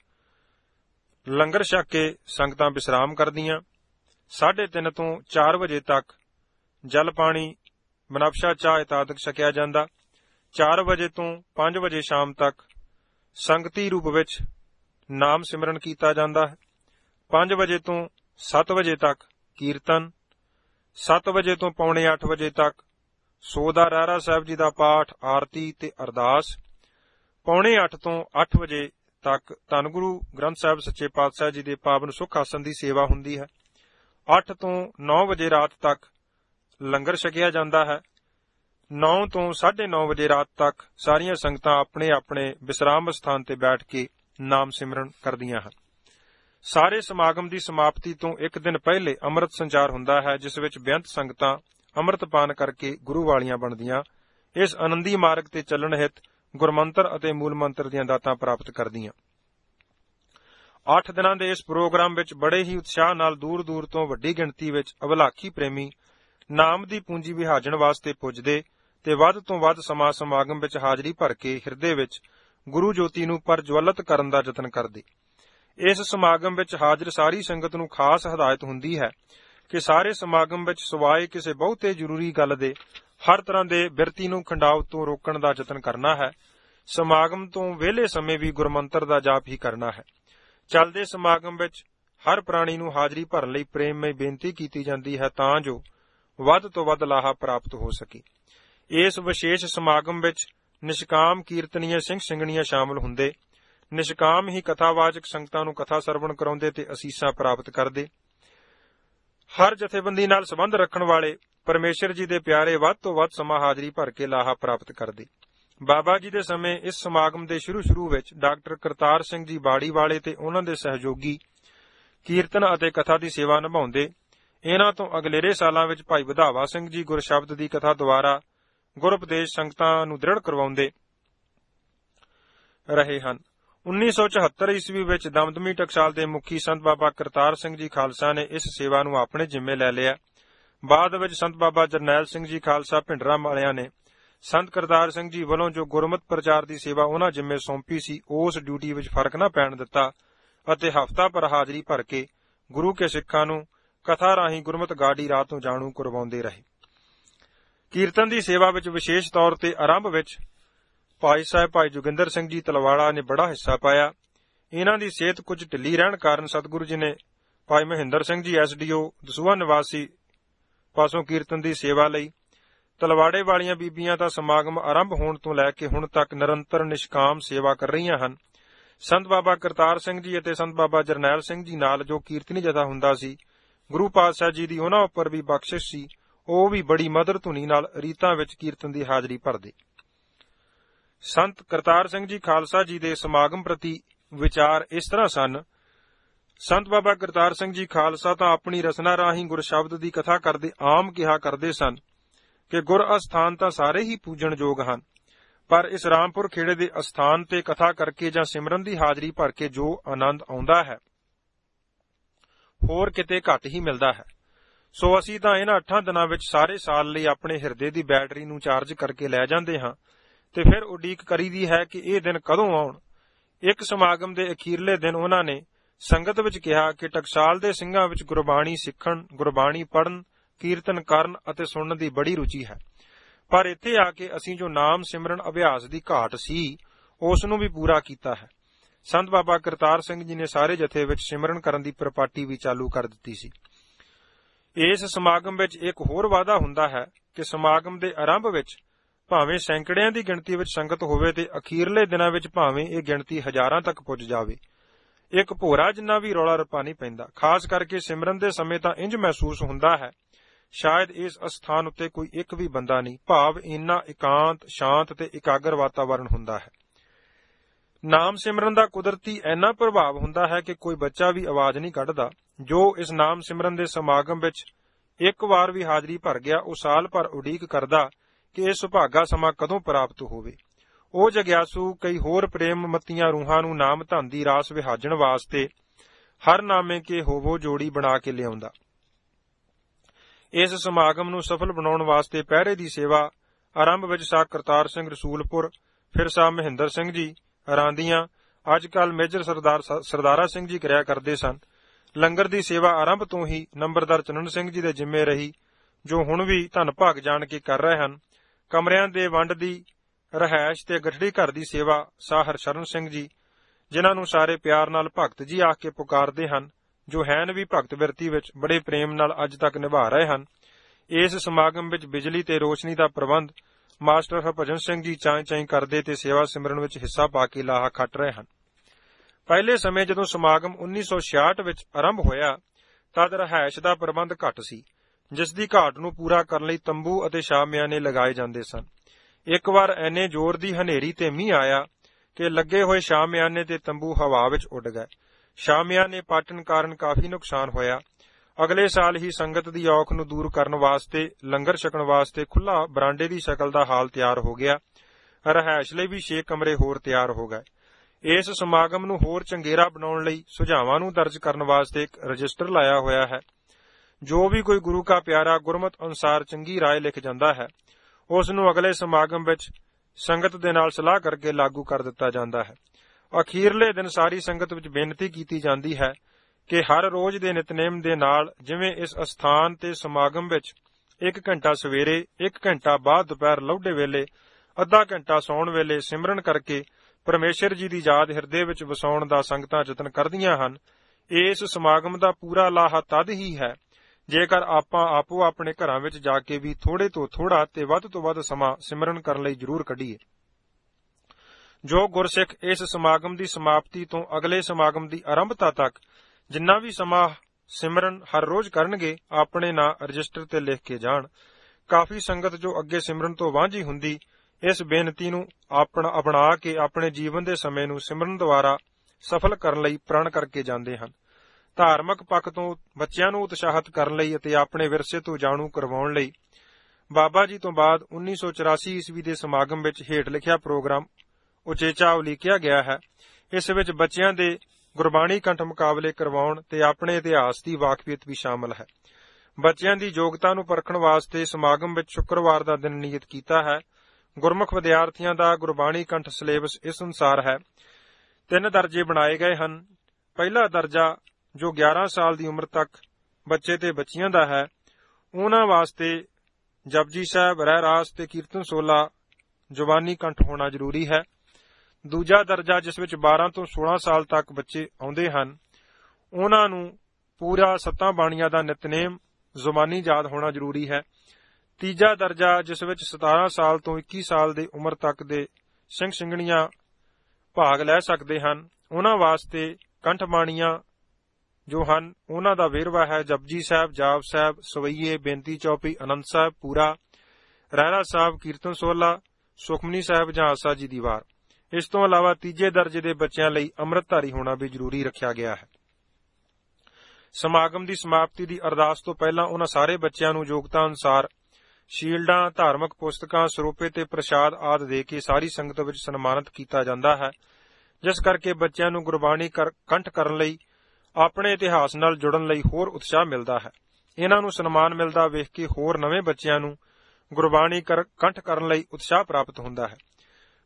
ਲੰਗਰ ਛਕ ਕੇ ਸੰਗਤਾਂ ਵਿਸ਼ਰਾਮ ਕਰਦੀਆਂ। ਸਾਢੇ ਤਿੰਨ ਤੋਂ ਚਾਰ ਵਜੇ ਤੱਕ ਜਲ ਪਾਣੀ ਬਨਫਸ਼ਾ ਚਾਹ ਇਤਾਦਕ ਛਕਿਆ ਜਾਂਦਾ। ਚਾਰ ਵਜੇ ਤੋਂ ਪੰਜ ਵਜੇ ਸ਼ਾਮ ਤੱਕ ਸੰਗਤੀ ਰੂਪ ਵਿੱਚ ਨਾਮ ਸਿਮਰਨ ਕੀਤਾ ਜਾਂਦਾ ਹੈ। ਪੰਜ ਵਜੇ ਤੋਂ ਸੱਤ ਵਜੇ ਤੱਕ ਕੀਰਤਨ। ਸੱਤ ਵਜੇ ਤੋਂ ਪੌਣੇ ਅੱਠ ਵਜੇ ਤੱਕ ਸੋਦਾ ਰਹਿਰਾ ਸਾਹਿਬ ਜੀ ਦਾ ਪਾਠ, ਆਰਤੀ ਤੇ ਅਰਦਾਸ। ਪੌਣੇ ਅੱਠ ਤੋਂ ਅੱਠ ਵਜੇ ਤੱਕ ਧੰਨ ਗੁਰੂ ਗ੍ਰੰਥ ਸਾਹਿਬ ਸੱਚੇ ਪਾਤਸ਼ਾਹ ਜੀ ਦੇ ਪਾਵਨ ਸੁਖ ਆਸਣ ਦੀ ਸੇਵਾ ਹੁੰਦੀ ਹੈ। ਅੱਠ ਤੋਂ ਨੌ ਵਜੇ ਰਾਤ ਤੱਕ ਲੰਗਰ ਛਕਿਆ ਜਾਂਦਾ ਹੈ। ਨੌ ਤੋਂ ਸਾਢੇ ਨੌ ਵਜੇ ਰਾਤ ਤੱਕ ਸਾਰੀਆਂ ਸੰਗਤਾਂ ਆਪਣੇ ਆਪਣੇ ਵਿਸ਼ਰਾਮ ਸਥਾਨ ਤੇ ਬੈਠ ਕੇ ਨਾਮ ਸਿਮਰਨ ਕਰਦੀਆਂ ਹਨ। ਸਾਰੇ ਸਮਾਗਮ ਦੀ ਸਮਾਪਤੀ ਤੋਂ ਇੱਕ ਦਿਨ ਪਹਿਲੇ ਅੰਮ੍ਰਿਤ ਸੰਚਾਰ ਹੁੰਦਾ ਹੈ, ਜਿਸ ਵਿੱਚ ਬੇਅੰਤ ਸੰਗਤਾਂ ਅੰਮ੍ਰਿਤ ਪਾਨ ਕਰਕੇ ਗੁਰੂ ਵਾਲੀਆਂ ਬਣਦੀਆਂ। ਇਸ ਆਨੰਦੀ ਮਾਰਗ ਤੇ ਚੱਲਣ ਹਿਤ ਗੁਰਮੰਤਰ ਅਤੇ ਮੂਲ ਮੰਤਰ ਦੀਆਂ ਦਾਤਾਂ ਪ੍ਰਾਪਤ ਕਰਦੀਆਂ। ਅੱਠ ਦਿਨਾਂ ਦੇ ਇਸ ਪ੍ਰੋਗਰਾਮ ਵਿੱਚ ਬੜੇ ਹੀ ਉਤਸ਼ਾਹ ਨਾਲ ਦੂਰ ਦੂਰ ਤੋਂ ਵੱਡੀ ਗਿਣਤੀ ਵਿੱਚ ਅਵਲਾਖੀ ਪ੍ਰੇਮੀ ਨਾਮ ਦੀ ਪੂੰਜੀ ਵਿਹਾਜਣ ਵਾਸਤੇ ਪੁੱਜਦੇ ਤੇ ਵੱਧ ਤੋਂ ਵੱਧ ਸਮਾਂ ਸਮਾਗਮ ਵਿੱਚ ਹਾਜ਼ਰੀ ਭਰ ਕੇ ਹਿਰਦੇ ਵਿੱਚ ਗੁਰੂ ਜੋਤੀ ਨੂੰ ਪ੍ਰਜਵਲਿਤ ਕਰਨ ਦਾ ਯਤਨ ਕਰਦੇ। ਇਸ ਸਮਾਗਮ ਵਿੱਚ ਹਾਜ਼ਰ ਸਾਰੀ ਸੰਗਤ ਨੂੰ ਖਾਸ ਹਦਾਇਤ ਹੁੰਦੀ ਹੈ ਕਿ ਸਾਰੇ ਸਮਾਗਮ ਵਿੱਚ ਸਿਵਾਏ ਕਿਸੇ ਬਹੁਤੇ ਜ਼ਰੂਰੀ ਗੱਲ ਦੇ ਹਰ ਤਰ੍ਹਾਂ ਦੇ ਬਿਰਤੀ ਨੂੰ ਖੰਡਾਵ ਤੋਂ ਰੋਕਣ ਦਾ ਯਤਨ ਕਰਨਾ ਹੈ। ਸਮਾਗਮ ਤੋਂ ਵਿਹਲੇ ਸਮੇਂ ਵੀ ਗੁਰਮੰਤਰ ਦਾ ਜਾਪ ਹੀ ਕਰਨਾ ਹੈ। ਚੱਲਦੇ ਸਮਾਗਮ ਵਿੱਚ ਹਰ ਪ੍ਰਾਣੀ ਨੂੰ ਹਾਜ਼ਰੀ ਭਰਨ ਲਈ ਪ੍ਰੇਮਮਈ ਬੇਨਤੀ ਕੀਤੀ ਜਾਂਦੀ ਹੈ ਤਾਂ ਜੋ ਵੱਧ ਤੋਂ ਵੱਧ ਲਾਹਾ ਪ੍ਰਾਪਤ ਹੋ ਸਕੇ। ਇਸ ਵਿਸ਼ੇਸ਼ ਸਮਾਗਮ ਵਿੱਚ ਨਿਸ਼ਕਾਮ ਕੀਰਤਨੀਏ ਸਿੰਘ ਸਿੰਘਣੀਆਂ ਸ਼ਾਮਲ ਹੁੰਦੇ। ਨਿਸ਼ਕਾਮ ਹੀ ਕਥਾਵਾਚਕ ਸੰਗਤਾਂ ਨੂੰ ਕਥਾ ਸਰਵਣ ਕਰਾਉਂਦੇ ਤੇ ਅਸੀਸਾਂ ਪ੍ਰਾਪਤ ਕਰਦੇ। ਹਰ ਜਥੇਬੰਦੀ ਨਾਲ ਸੰਬੰਧ ਰੱਖਣ ਵਾਲੇ ਪਰਮੇਸ਼ਰ ਜੀ ਦੇ ਪਿਆਰੇ ਵੱਧ ਤੋਂ ਵੱਧ ਸਮਾਂ ਹਾਜ਼ਰੀ ਭਰ ਕੇ ਲਾਹਾ ਪ੍ਰਾਪਤ ਕਰਦੇ। ਬਾਬਾ ਜੀ ਦੇ ਸਮੇਂ ਇਸ ਸਮਾਗਮ ਦੇ ਸ਼ੁਰੂ ਸ਼ੁਰੂ ਵਿੱਚ ਡਾਕਟਰ ਕਰਤਾਰ ਸਿੰਘ ਜੀ ਬਾੜੀ ਵਾਲੇ ਤੇ ਉਹਨਾਂ ਦੇ ਸਹਿਯੋਗੀ ਕੀਰਤਨ ਅਤੇ ਕਥਾ ਦੀ ਸੇਵਾ ਨਿਭਾਉਂਦੇ। ਇਹਨਾਂ ਤੋਂ ਅਗਲੇਰੇ ਸਾਲਾਂ ਵਿੱਚ ਭਾਈ ਵਧਾਵਾ ਸਿੰਘ ਜੀ ਗੁਰਸ਼ਬਦ ਦੀ ਕਥਾ ਦੁਆਰਾ ਗੁਰਉਪਦੇਸ਼ ਸੰਗਤਾਂ ਨੂੰ ਦ੍ਰਿੜ ਕਰਵਾਉਂਦੇ ਰਹੇ ਹਨ। ਉੱਨੀ ਸੌ ਚੌਹੱਤਰ ਈਸਵੀ ਵਿੱਚ ਦਮਦਮੀ ਟਕਸਾਲ ਦੇ ਮੁਖੀ ਸੰਤ ਬਾਬਾ ਕਰਤਾਰ ਸਿੰਘ ਜੀ ਖਾਲਸਾ ਨੇ ਇਸ ਸੇਵਾ ਨੂੰ ਆਪਣੇ ਜ਼ਿੰਮੇ ਲੈ ਲਿਆ। ਬਾਅਦ ਵਿੱਚ ਸੰਤ ਬਾਬਾ ਜਰਨੈਲ ਸਿੰਘ ਜੀ ਖਾਲਸਾ ਭਿੰਡਰਾਂ ਵਾਲਿਆਂ ਨੇ ਸੰਤ ਕਰਤਾਰ ਸਿੰਘ ਜੀ ਵੱਲੋਂ ਜੋ ਗੁਰਮਤਿ ਪ੍ਰਚਾਰ ਦੀ ਸੇਵਾ ਉਹਨਾਂ ਜ਼ਿੰਮੇ ਸੌਂਪੀ ਸੀ, ਉਸ ਡਿਊਟੀ ਵਿੱਚ ਫਰਕ ਨਾ ਪੈਣ ਦਿੱਤਾ ਅਤੇ ਹਫ਼ਤਾ ਭਰ ਹਾਜ਼ਰੀ ਭਰ ਕੇ ਗੁਰੂ ਕੇ ਸਿੱਖਾਂ ਨੂੰ ਕਥਾ ਰਾਹੀਂ ਗੁਰਮਤਿ ਗਾਡੀ ਰਾਹ ਤੋਂ ਜਾਣੂ ਕਰਵਾਉਂਦੇ ਰਹੇ। ਕੀਰਤਨ ਦੀ ਸੇਵਾ ਵਿੱਚ ਵਿਸ਼ੇਸ਼ ਤੌਰ ਤੇ ਆਰੰਭ ਵਿੱਚ ਭਾਈ ਸਾਹਿਬ ਭਾਈ ਜੋਗਿੰਦਰ ਸਿੰਘ ਜੀ ਤਲਵਾੜਾ ਨੇ ਬੜਾ ਹਿੱਸਾ ਪਾਇਆ। ਇਹਨਾਂ ਦੀ ਸਿਹਤ ਕੁਝ ਢਿੱਲੀ ਰਹਿਣ ਕਾਰਨ ਸਤਿਗੁਰੂ ਜੀ ਨੇ ਭਾਈ Mahinder Singh G S D O Dasuya ਨਿਵਾਸੀ ਪਾਸੋਂ ਕੀਰਤਨ ਦੀ ਸੇਵਾ ਲਈ। ਤਲਵਾੜੇ ਵਾਲੀਆਂ ਬੀਬੀਆਂ ਦਾ ਸਮਾਗਮ ਆਰੰਭ ਹੋਣ ਤੋਂ ਲੈ ਕੇ ਹੁਣ ਤੱਕ ਨਿਰੰਤਰ ਨਿਸ਼ਕਾਮ ਸੇਵਾ ਕਰ ਰਹੀਆਂ ਹਨ। ਸੰਤ ਬਾਬਾ ਕਰਤਾਰ ਸਿੰਘ ਜੀ ਅਤੇ ਸੰਤ ਬਾਬਾ ਜਰਨੈਲ ਸਿੰਘ ਜੀ ਨਾਲ ਜੋ ਕੀਰਤਨੀ ਜਥਾ ਹੁੰਦਾ ਸੀ, ਗੁਰੂ ਪਾਤਸ਼ਾਹ ਜੀ ਦੀ ਉਹਨਾਂ ਉੱਪਰ ਵੀ ਬਖਸ਼ਿਸ਼ ਸੀ। ਉਹ ਵੀ ਬੜੀ ਮਧੁਰ ਧੁਨੀ ਨਾਲ ਰੀਤਾਂ ਵਿੱਚ ਕੀਰਤਨ ਦੀ ਹਾਜ਼ਰੀ ਭਰਦੇ। ਸੰਤ ਕਰਤਾਰ ਸਿੰਘ ਜੀ ਖਾਲਸਾ ਜੀ ਦੇ ਸਮਾਗਮ ਪ੍ਰਤੀ ਵਿਚਾਰ ਇਸ ਤਰ੍ਹਾਂ ਸਨ। ਸੰਤ ਬਾਬਾ ਕਰਤਾਰ ਸਿੰਘ ਜੀ ਖਾਲਸਾ ਤਾਂ ਆਪਣੀ ਰਚਨਾ ਰਾਹੀਂ ਗੁਰਸ਼ਬਦ ਦੀ ਕਥਾ ਕਰਦੇ ਆਮ ਕਿਹਾ ਕਰਦੇ ਸਨ ਕਿ ਗੁਰ ਅਸਥਾਨ ਤਾਂ ਸਾਰੇ ਹੀ ਪੂਜਣਯੋਗ ਹਨ, ਪਰ ਇਸ ਰਾਮਪੁਰ ਖੇੜੇ ਦੇ ਅਸਥਾਨ ਤੇ ਕਥਾ ਕਰਕੇ ਜਾਂ ਸਿਮਰਨ ਦੀ ਹਾਜ਼ਰੀ ਭਰ ਕੇ ਜੋ ਆਨੰਦ ਆਉਂਦਾ ਹੈ, ਹੋਰ ਕਿਤੇ ਘੱਟ ਹੀ ਮਿਲਦਾ ਹੈ। ਸੋ ਅਸੀਂ ਤਾਂ ਇਹਨਾਂ ਅੱਠਾਂ ਦਿਨਾਂ ਵਿੱਚ ਸਾਰੇ ਸਾਲ ਲਈ ਆਪਣੇ ਹਿਰਦੇ ਦੀ ਬੈਟਰੀ ਨੂੰ ਚਾਰਜ ਕਰਕੇ ਲੈ ਜਾਂਦੇ ਹਾਂ ਤੇ ਫਿਰ ਉਡੀਕ ਕਰੀਦੀ ਹੈ ਕਿ ਇਹ ਦਿਨ ਕਦੋਂ ਆਉਣ। ਇੱਕ ਸਮਾਗਮ ਦੇ ਅਖੀਰਲੇ ਦਿਨ ਉਹਨਾਂ ਨੇ ਸੰਗਤ ਵਿੱਚ ਕਿਹਾ ਕਿ ਟਕਸਾਲ ਦੇ ਸਿੰਘਾਂ ਵਿੱਚ ਗੁਰਬਾਣੀ ਸਿੱਖਣ, ਗੁਰਬਾਣੀ ਪੜ੍ਹਨ, ਕੀਰਤਨ ਕਰਨ ਅਤੇ ਸੁਣਨ ਦੀ ਬੜੀ ਰੁਚੀ ਹੈ, ਪਰ ਇੱਥੇ ਆ ਕੇ ਅਸੀਂ ਜੋ ਨਾਮ ਸਿਮਰਨ ਅਭਿਆਸ ਦੀ ਘਾਟ ਸੀ ਉਸ ਨੂੰ ਵੀ ਪੂਰਾ ਕੀਤਾ ਹੈ। ਸੰਤ ਬਾਬਾ ਕਰਤਾਰ ਸਿੰਘ ਜੀ ਨੇ ਸਾਰੇ ਜਥੇ ਵਿੱਚ ਸਿਮਰਨ ਕਰਨ ਦੀ ਪ੍ਰਪਾਟੀ ਵੀ ਚਾਲੂ ਕਰ ਦਿੱਤੀ ਸੀ। ਇਸ ਸਮਾਗਮ ਵਿੱਚ ਇੱਕ ਹੋਰ ਵਾਅਦਾ ਹੁੰਦਾ ਹੈ ਕਿ ਸਮਾਗਮ ਦੇ ਆਰੰਭ ਵਿੱਚ ਭਾਵੇਂ ਸੈਂਕੜਿਆਂ ਦੀ ਗਿਣਤੀ ਵਿੱਚ ਸੰਗਤ ਹੋਵੇ ਤੇ ਅਖੀਰਲੇ ਦਿਨਾਂ ਵਿੱਚ ਭਾਵੇਂ ਇਹ ਗਿਣਤੀ ਹਜ਼ਾਰਾਂ ਤੱਕ ਪੁੱਜ ਜਾਵੇ, ਇੱਕ ਭੋਰਾ ਜਿੰਨਾ ਵੀ ਰੌਲਾ ਰੱਪਾ ਨਹੀਂ ਪੈਂਦਾ। ਖਾਸ ਕਰਕੇ ਸਿਮਰਨ ਦੇ ਸਮੇਂ ਤਾਂ ਇੰਜ ਮਹਿਸੂਸ ਹੁੰਦਾ ਹੈ ਸ਼ਾਇਦ ਇਸ ਅਸਥਾਨ ਉੱਤੇ ਕੋਈ ਇੱਕ ਵੀ ਬੰਦਾ ਨਹੀਂ, ਭਾਵ ਇੰਨਾ ਇਕਾਂਤ, ਸ਼ਾਂਤ ਤੇ ਇਕਾਗਰ ਵਾਤਾਵਰਣ ਹੁੰਦਾ ਹੈ। ਨਾਮ ਸਿਮਰਨ ਦਾ ਕੁਦਰਤੀ ਇੰਨਾ ਪ੍ਰਭਾਵ ਹੁੰਦਾ ਹੈ ਕਿ ਕੋਈ ਬੱਚਾ ਵੀ ਆਵਾਜ਼ ਨਹੀਂ ਕੱਢਦਾ। ਜੋ ਇਸ ਨਾਮ ਸਿਮਰਨ ਦੇ ਸਮਾਗਮ ਵਿੱਚ ਇੱਕ ਵਾਰ ਵੀ ਹਾਜ਼ਰੀ ਭਰ ਗਿਆ, ਉਹ ਸਾਲ ਭਰ ਉਡੀਕ ਕਰਦਾ ਕਿ ਇਹ ਸੁਭਾਗਾ ਸਮਾਂ ਕਦੋਂ ਪ੍ਰਾਪਤ ਹੋਵੇ। ਉਹ ਜਗਿਆਸੂ ਕਈ ਹੋਰ ਪ੍ਰੇਮ ਮੱਤੀਆਂ ਰੂਹਾਂ ਨੂੰ ਨਾਮ ਧਨ ਦੀ ਰਾਸ ਵਿਹਾਜਣ ਵਾਸਤੇ ਹਰ ਨਾਮੇ ਕੇ ਹੋਵੋ ਜੋੜੀ ਬਣਾ ਕੇ ਲਿਆਉਂਦਾ। ਇਸ ਸਮਾਗਮ ਨੂੰ ਸਫਲ ਬਣਾਉਣ ਵਾਸਤੇ ਪਹਿਰੇ ਦੀ ਸੇਵਾ ਆਰੰਭ ਵਿੱਚ ਸਾਹ ਕਰਤਾਰ ਸਿੰਘ ਰਸੂਲਪੁਰ, ਫਿਰ ਸਾਹ ਮਹਿੰਦਰ ਸਿੰਘ ਜੀ ਰਾਂਦੀਆਂ, ਅੱਜ ਕੱਲ੍ਹ ਮੇਜਰ ਸਰਦਾਰ ਸਰਦਾਰਾ ਸਿੰਘ ਜੀ ਕਰਿਆ ਕਰਦੇ ਸਨ। ਲੰਗਰ ਦੀ ਸੇਵਾ ਆਰੰਭ ਤੋਂ ਹੀ ਨੰਬਰਦਾਰ ਚੰਨਣ ਸਿੰਘ ਜੀ ਦੇ ਜਿੰਮੇ ਰਹੀ, ਜੋ ਹੁਣ ਵੀ ਧੰਨ ਭਾਗ ਜਾਣ ਕੇ ਕਰ ਰਹੇ ਹਨ। ਕਮਰਿਆਂ ਦੇ ਵੰਡ ਦੀ, ਰਹਿائش ਤੇ ਗਠੜੀ ਘਰ ਦੀ ਸੇਵਾ ਸਾਹ ਹਰਸ਼ਰਨ ਸਿੰਘ ਜੀ, ਜਿਨ੍ਹਾਂ ਨੂੰ ਸਾਰੇ ਪਿਆਰ ਨਾਲ ਭਗਤ ਜੀ ਆਖ ਕੇ ਪੁਕਾਰਦੇ ਹਨ, ਜੋ ਹੈਨ ਵੀ ਭਗਤ ਬਿਰਤੀ ਵਿੱਚ ਬੜੇ ਪ੍ਰੇਮ ਨਾਲ ਅੱਜ ਤੱਕ ਨਿਭਾ ਰਹੇ ਹਨ। ਇਸ ਸਮਾਗਮ ਵਿੱਚ ਬਿਜਲੀ ਤੇ ਰੋਸ਼ਨੀ ਦਾ ਪ੍ਰਬੰਧ ਮਾਸਟਰ ਹਰਭਜਨ ਸਿੰਘ ਜੀ ਚਾਂ ਚਾਂ ਕਰਦੇ ਤੇ ਸੇਵਾ ਸਿਮਰਨ ਵਿੱਚ ਹਿੱਸਾ ਪਾ ਕੇ ਲਾਹਾ ਖੱਟ ਰਹੇ ਹਨ। ਪਹਿਲੇ ਸਮੇਂ ਜਦੋਂ ਸਮਾਗਮ ਉੱਨੀ ਸੌ ਛਿਆਹਠ ਵਿੱਚ ਆਰੰਭ ਹੋਇਆ ਤਦ ਰਹਿائش ਦਾ ਪ੍ਰਬੰਧ ਘੱਟ ਸੀ, ਜਿਸ ਦੀ ਘਾਟ ਨੂੰ ਪੂਰਾ ਕਰਨ ਲਈ ਤੰਬੂ ਅਤੇ ਸ਼ਾਮਿਆਨੇ ਲਗਾਏ ਜਾਂਦੇ ਸਨ। ਇੱਕ ਵਾਰ ਐਨੇ ਜ਼ੋਰ ਦੀ ਹਨੇਰੀ ਤੇ ਮੀਂਹ ਆਇਆ ਕਿ ਲੱਗੇ ਹੋਏ ਸ਼ਾਮਿਆਨੇ ਤੇ ਤੰਬੂ ਹਵਾ ਵਿੱਚ ਉੱਡ ਗਏ। ਸ਼ਾਮਿਆਨੇ ਪਾਟਣ ਕਾਰਨ ਕਾਫੀ ਨੁਕਸਾਨ ਹੋਇਆ। ਅਗਲੇ ਸਾਲ ਹੀ ਸੰਗਤ ਦੀ ਔਖ ਨੂੰ ਦੂਰ ਕਰਨ ਵਾਸਤੇ ਲੰਗਰ ਛਕਣ ਵਾਸਤੇ ਖੁੱਲ੍ਹਾ ਬਰਾਂਡੇ ਦੀ ਸ਼ਕਲ ਦਾ ਹਾਲ ਤਿਆਰ ਹੋ ਗਿਆ। ਰਹਿائش ਲਈ ਵੀ ਛੇ ਕਮਰੇ ਹੋਰ ਤਿਆਰ ਹੋ ਗਏ। ਇਸ ਸਮਾਗਮ ਨੂੰ ਹੋਰ ਚੰਗੇਰਾ ਬਣਾਉਣ ਲਈ ਸੁਝਾਵਾਂ ਨੂੰ ਦਰਜ ਕਰਨ ਵਾਸਤੇ ਇੱਕ ਰਜਿਸਟਰ ਲਾਇਆ ਹੋਇਆ ਹੈ। ਜੋ ਵੀ ਕੋਈ ਗੁਰੂ ਕਾ ਪਿਆਰਾ ਗੁਰਮਤ ਅਨੁਸਾਰ ਚੰਗੀ ਰਾਏ ਲਿਖ ਜਾਂਦਾ ਹੈ, ਉਸ ਨੂੰ ਅਗਲੇ ਸਮਾਗਮ ਵਿੱਚ ਸੰਗਤ ਦੇ ਨਾਲ ਸਲਾਹ ਕਰਕੇ ਲਾਗੂ ਕਰ ਦਿੱਤਾ ਜਾਂਦਾ ਹੈ। ਅਖੀਰਲੇ ਦਿਨ ਸਾਰੀ ਸੰਗਤ ਵਿੱਚ ਬੇਨਤੀ ਕੀਤੀ ਜਾਂਦੀ ਹੈ ਕਿ ਹਰ ਰੋਜ਼ ਦੇ ਨਿਤਨੇਮ ਦੇ ਨਾਲ, ਜਿਵੇਂ ਇਸ ਅਸਥਾਨ ਤੇ ਸਮਾਗਮ ਵਿੱਚ ਇੱਕ ਘੰਟਾ ਸਵੇਰੇ, ਇੱਕ ਘੰਟਾ ਬਾਅਦ ਦੁਪਹਿਰ ਲੌਡੇ ਵੇਲੇ, ਅੱਧਾ ਘੰਟਾ ਸੌਣ ਵੇਲੇ ਸਿਮਰਨ ਕਰਕੇ ਪਰਮੇਸ਼ਰ ਜੀ ਦੀ ਯਾਦ ਹਿਰਦੇ ਵਿੱਚ ਵਸਾਉਣ ਦਾ ਸੰਗਤਾਂ ਯਤਨ ਕਰਦੀਆਂ ਹਨ। ਇਸ ਸਮਾਗਮ ਦਾ ਪੂਰਾ ਲਾਹਾ ਤਦ ਹੀ ਹੈ ਜੇਕਰ ਆਪਾਂ ਆਪੋ ਆਪਣੇ ਘਰਾਂ ਵਿੱਚ ਜਾ ਕੇ ਵੀ ਥੋੜੇ ਤੋਂ ਥੋੜਾ ਤੇ ਵੱਧ ਤੋਂ ਵੱਧ ਸਮਾਂ ਸਿਮਰਨ ਕਰਨ ਲਈ ਜ਼ਰੂਰ ਕੱਢੀਏ। ਜੋ ਗੁਰਸਿੱਖ ਇਸ ਸਮਾਗਮ ਦੀ ਸਮਾਪਤੀ ਤੋਂ ਅਗਲੇ ਸਮਾਗਮ ਦੀ ਆਰੰਭਤਾ ਤੱਕ ਜਿੰਨਾ ਵੀ ਸਮਾਂ ਸਿਮਰਨ ਹਰ ਰੋਜ਼ ਕਰਨਗੇ, ਆਪਣੇ ਨਾਂ ਰਜਿਸਟਰ ਤੇ ਲਿਖ ਕੇ ਜਾਣ। ਕਾਫੀ ਸੰਗਤ ਜੋ ਅੱਗੇ ਸਿਮਰਨ ਤੋਂ ਵਾਂਝੀ ਹੁੰਦੀ, ਇਸ ਬੇਨਤੀ ਨੂੰ ਆਪਣਾ ਅਪਣਾ ਕੇ ਆਪਣੇ ਜੀਵਨ ਦੇ ਸਮੇਂ ਨੂੰ ਸਿਮਰਨ ਦੁਆਰਾ ਸਫਲ ਕਰਨ ਲਈ ਪ੍ਰਣ ਕਰਕੇ ਜਾਂਦੇ ਹਨ। ਧਾਰਮਿਕ ਪੱਖ ਤੋਂ ਬੱਚਿਆਂ ਨੂੰ ਉਤਸ਼ਾਹਿਤ ਕਰਨ ਲਈ ਅਤੇ ਆਪਣੇ ਵਿਰਸੇ ਤੋਂ ਜਾਣੂ ਕਰਵਾਉਣ ਲਈ ਬਾਬਾ ਜੀ ਤੋਂ ਬਾਅਦ ਉੱਨੀ ਸੌ ਚੁਰਾਸੀ ਈਸਵੀ ਦੇ ਸਮਾਗਮ ਵਿੱਚ ਹੇਠ ਲਿਖਿਆ ਪ੍ਰੋਗਰਾਮ ਉਚੇਚਾ ਉਲੀਕਿਆ ਗਿਆ ਹੈ। ਇਸ ਵਿੱਚ ਬੱਚਿਆਂ ਦੇ ਗੁਰਬਾਣੀ ਕੰਠ ਮੁਕਾਬਲੇ ਕਰਵਾਉਣ ਤੇ ਆਪਣੇ ਇਤਿਹਾਸ ਦੀ ਵਾਕਫੀਅਤ ਵੀ ਸ਼ਾਮਲ ਹੈ। ਬੱਚਿਆਂ ਦੀ ਯੋਗਤਾ ਨੂੰ ਪਰਖਣ ਵਾਸਤੇ ਸਮਾਗਮ ਵਿੱਚ ਸ਼ੁੱਕਰਵਾਰ ਦਾ ਦਿਨ ਨਿਯਤ ਕੀਤਾ ਹੈ। ਗੁਰਮੁਖ ਵਿਦਿਆਰਥੀਆਂ ਦਾ ਗੁਰਬਾਣੀ ਕੰਠ ਸਿਲੇਬਸ ਇਸ ਅਨੁਸਾਰ ਹੈ। ਤਿੰਨ ਦਰਜੇ ਬਣਾਏ ਗਏ ਹਨ। ਪਹਿਲਾ ਦਰਜਾ ਜੋ ਗਿਆਰਾਂ ਸਾਲ ਦੀ ਉਮਰ ਤੱਕ ਬੱਚੇ ਤੇ ਬੱਚੀਆਂ ਦਾ ਹੈ, ਉਹਨਾਂ ਵਾਸਤੇ ਜਪਜੀ ਸਾਹਿਬ, ਰਹਿਰਾਸ ਤੇ ਕੀਰਤਨ ਸੋਲਾ ਜ਼ੁਬਾਨੀ ਕੰਠ ਹੋਣਾ ਜ਼ਰੂਰੀ ਹੈ। ਦੂਜਾ ਦਰਜਾ ਜਿਸ ਵਿੱਚ ਬਾਰਾਂ ਤੋਂ ਸੋਲਾਂ ਸਾਲ ਤੱਕ ਬੱਚੇ ਆਉਂਦੇ ਹਨ, ਉਹਨਾਂ ਨੂੰ ਪੂਰਾ ਸੱਤਾਂ ਬਾਣੀਆਂ ਦਾ ਨਿਤਨੇਮ ਜ਼ੁਬਾਨੀ ਯਾਦ ਹੋਣਾ ਜ਼ਰੂਰੀ ਹੈ। ਤੀਜਾ ਦਰਜਾ ਜਿਸ ਵਿੱਚ ਸਤਾਰਾਂ ਸਾਲ ਤੋਂ ਇੱਕੀ ਸਾਲ ਦੀ ਉਮਰ ਤੱਕ ਦੇ ਸਿੰਘ ਸਿੰਘਣੀਆਂ ਭਾਗ ਲੈ ਸਕਦੇ ਹਨ, ਉਹਨਾਂ ਵਾਸਤੇ ਕੰਠ ਬਾਣੀਆਂ ਜੋ ਹਨ ਉਹਨਾਂ ਦਾ ਵੇਰਵਾ ਹੈ। ਜਪਜੀ ਸਾਹਿਬ, ਜਾਪ ਸਾਹਿਬ, ਸਵਈਏ, ਬੇਨਤੀ ਚੌਪਈ, ਆਨੰਦ ਸਾਹਿਬ ਪੂਰਾ, ਰਹਿਰਾ ਸਾਹਿਬ, ਕੀਰਤਨ ਸੋਲਾ, ਸੁਖਮਨੀ ਸਾਹਿਬ ਜਾਂ ਆਸਾ ਜੀ ਦੀ ਵਾਰ। ਇਸ ਤੋਂ ਇਲਾਵਾ ਤੀਜੇ ਦਰਜੇ ਦੇ ਬੱਚਿਆਂ ਲਈ ਅੰਮ੍ਰਿਤਧਾਰੀ ਹੋਣਾ ਵੀ ਜ਼ਰੂਰੀ ਰੱਖਿਆ ਗਿਆ ਹੈ। ਸਮਾਗਮ ਦੀ ਸਮਾਪਤੀ ਦੀ ਅਰਦਾਸ ਤੋਂ ਪਹਿਲਾਂ ਉਹਨਾਂ ਸਾਰੇ ਬੱਚਿਆਂ ਨੂੰ ਯੋਗਤਾ ਅਨੁਸਾਰ ਸ਼ੀਲਡਾਂ, ਧਾਰਮਿਕ ਪੁਸਤਕਾਂ, ਸਰੋਪੇ ਤੇ ਪ੍ਰਸ਼ਾਦ ਆਦਿ ਦੇ ਕੇ ਸਾਰੀ ਸੰਗਤ ਵਿੱਚ ਸਨਮਾਨਿਤ ਕੀਤਾ ਜਾਂਦਾ ਹੈ, ਜਿਸ ਕਰਕੇ ਬੱਚਿਆਂ ਨੂੰ ਗੁਰਬਾਣੀ ਕੰਠ ਕਰਨ ਲਈ, ਆਪਣੇ ਇਤਿਹਾਸ ਨਾਲ ਜੁੜਨ ਲਈ ਹੋਰ ਉਤਸ਼ਾਹ ਮਿਲਦਾ ਹੈ। ਇਹਨਾਂ ਨੂੰ ਸਨਮਾਨ ਮਿਲਦਾ ਵੇਖ ਕੇ ਹੋਰ ਨਵੇਂ ਬੱਚਿਆਂ ਨੂੰ ਗੁਰਬਾਣੀ ਕੰਠ ਕਰਨ ਲਈ ਉਤਸ਼ਾਹ ਪ੍ਰਾਪਤ ਹੁੰਦਾ ਹੈ।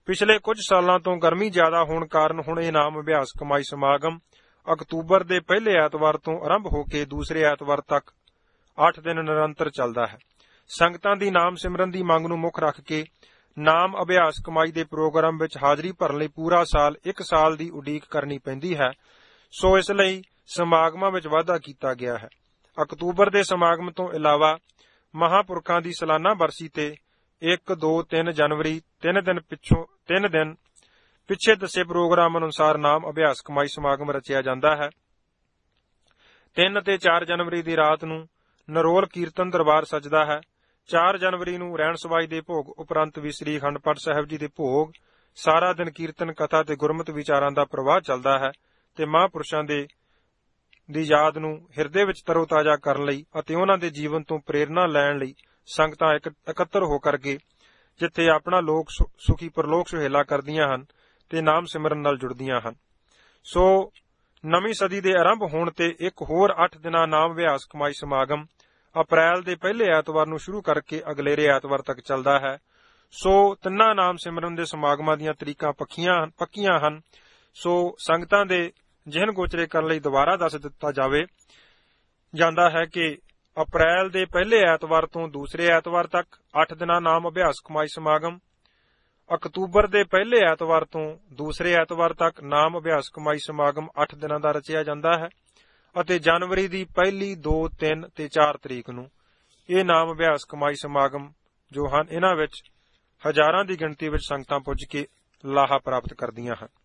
ਪਿਛਲੇ ਕੁਝ ਸਾਲਾਂ ਤੋਂ ਗਰਮੀ ਜ਼ਿਆਦਾ ਹੋਣ ਕਾਰਨ ਹੁਣ ਇਹ ਨਾਮ ਅਭਿਆਸ ਕਮਾਈ ਸਮਾਗਮ ਅਕਤੂਬਰ ਦੇ ਪਹਿਲੇ ਐਤਵਾਰ ਤੋਂ ਆਰੰਭ ਹੋ ਕੇ ਦੂਸਰੇ ਐਤਵਾਰ ਤੱਕ ਅੱਠ ਦਿਨ ਨਿਰੰਤਰ ਚੱਲਦਾ ਹੈ। ਸੰਗਤਾਂ ਦੀ ਨਾਮ ਸਿਮਰਨ ਦੀ ਮੰਗ ਨੂੰ ਮੁੱਖ ਰੱਖ ਕੇ ਨਾਮ ਅਭਿਆਸ ਕਮਾਈ ਦੇ ਪ੍ਰੋਗਰਾਮ ਵਿੱਚ ਹਾਜ਼ਰੀ ਭਰਨ ਲਈ ਪੂਰਾ ਸਾਲ ਇੱਕ ਸਾਲ ਦੀ ਉਡੀਕ ਕਰਨੀ ਪੈਂਦੀ ਹੈ। ਸੋ ਇਸ ਲਈ ਸਮਾਗਮਾਂ ਵਿੱਚ ਵਾਧਾ ਕੀਤਾ ਗਿਆ ਹੈ। ਅਕਤੂਬਰ ਦੇ ਸਮਾਗਮ ਤੋਂ ਇਲਾਵਾ ਮਹਾਂਪੁਰਖਾਂ ਦੀ ਸਾਲਾਨਾ ਬਰਸੀ ਤੇ ਇੱਕ ਦੋ ਤਿੰਨ ਜਨਵਰੀ ਤਿੰਨ ਦਿਨ ਪਿੱਛੋਂ ਤਿੰਨ ਦਿਨ ਪਿੱਛੇ ਦੱਸੇ ਪ੍ਰੋਗਰਾਮ ਅਨੁਸਾਰ ਨਾਮ ਅਭਿਆਸ ਕਮਾਈ ਸਮਾਗਮ ਰਚਿਆ ਜਾਂਦਾ ਹੈ। ਤਿੰਨ ਤੇ ਚਾਰ ਜਨਵਰੀ ਦੀ ਰਾਤ ਨੂੰ ਨਰੋਲ ਕੀਰਤਨ ਦਰਬਾਰ ਸਜਦਾ ਹੈ। ਚਾਰ ਜਨਵਰੀ ਨੂੰ ਰਹਿਣ ਸਵਾਈ ਦੇ ਭੋਗ ਉਪਰੰਤ ਵੀ ਸ੍ਰੀ ਅਖੰਡ ਪਾਠ ਸਾਹਿਬ ਜੀ ਦੇ ਭੋਗ ਸਾਰਾ ਦਿਨ ਕੀਰਤਨ ਕਥਾ ਤੇ ਗੁਰਮਤਿ ਵਿਚਾਰਾਂ ਦਾ ਪ੍ਰਵਾਹ ਚੱਲਦਾ ਹੈ ਤੇ ਮਹਾਂਪੁਰਸ਼ਾਂ ਦੇ ਦੀ ਯਾਦ ਨੂੰ ਹਿਰਦੇ ਵਿੱਚ ਤਰੋਤਾਜ਼ਾ ਕਰਨ ਲਈ ਅਤੇ ਉਹਨਾਂ ਦੇ ਜੀਵਨ ਤੋਂ ਪ੍ਰੇਰਨਾ ਲੈਣ ਲਈ ਸੰਗਤਾਂ ਇਕੱਤਰ ਹੋ ਕਰਕੇ ਜਿੱਥੇ ਆਪਣਾ ਲੋਕ ਸੁਖੀ ਪਰਲੋਕ ਸੁਹੇਲਾ ਕਰਦੀਆਂ ਹਨ ਤੇ ਨਾਮ ਸਿਮਰਨ ਨਾਲ ਜੁੜਦੀਆਂ ਹਨ। ਸੋ ਨਵੀਂ ਸਦੀ ਦੇ ਆਰੰਭ ਹੋਣ ਤੇ ਇੱਕ ਹੋਰ ਅੱਠ ਦਿਨਾਂ ਨਾਮ ਅਭਿਆਸ ਕਮਾਈ ਸਮਾਗਮ ਅਪ੍ਰੈਲ ਦੇ ਪਹਿਲੇ ਐਤਵਾਰ ਨੂੰ ਸ਼ੁਰੂ ਕਰਕੇ ਅਗਲੇਰੇ ਐਤਵਾਰ ਤੱਕ ਚੱਲਦਾ ਹੈ। ਸੋ ਤਿੰਨਾਂ ਨਾਮ ਸਿਮਰਨ ਦੇ ਸਮਾਗਮਾਂ ਦੀਆਂ ਤਰੀਕਾਂ ਪੱਕੀਆਂ ਪੱਕੀਆਂ ਹਨ। ਸੋ ਸੰਗਤਾਂ ਦੇ ਜਿਹਨ ਗੋਚਰੇ ਕਰਨ ਲਈ ਦੁਬਾਰਾ ਦੱਸ ਦਿੱਤਾ ਜਾਵੇ ਜਾਂਦਾ ਹੈ ਕਿ ਅਪ੍ਰੈਲ ਦੇ ਪਹਿਲੇ ਐਤਵਾਰ ਤੋਂ ਦੂਸਰੇ ਐਤਵਾਰ ਤੱਕ ਅੱਠ ਦਿਨਾਂ ਨਾਮ ਅਭਿਆਸ ਕਮਾਈ ਸਮਾਗਮ, ਅਕਤੂਬਰ ਦੇ ਪਹਿਲੇ ਐਤਵਾਰ ਤੋਂ ਦੂਸਰੇ ਐਤਵਾਰ ਤੱਕ ਨਾਮ ਅਭਿਆਸ ਕਮਾਈ ਸਮਾਗਮ ਅੱਠ ਦਿਨਾਂ ਦਾ ਰਚਿਆ ਜਾਂਦਾ ਹੈ ਅਤੇ ਜਨਵਰੀ ਦੀ ਪਹਿਲੀ ਦੋ ਤਿੰਨ ਤੇ ਚਾਰ ਤਰੀਕ ਨੂੰ ਇਹ ਨਾਮ ਅਭਿਆਸ ਕਮਾਈ ਸਮਾਗਮ ਜੋ ਹਨ ਇਹਨਾਂ ਵਿੱਚ ਹਜ਼ਾਰਾਂ ਦੀ ਗਿਣਤੀ ਵਿੱਚ ਸੰਗਤਾਂ ਪੁੱਜ ਕੇ ਲਾਹਾ ਪ੍ਰਾਪਤ ਕਰਦੀਆਂ ਹਨ।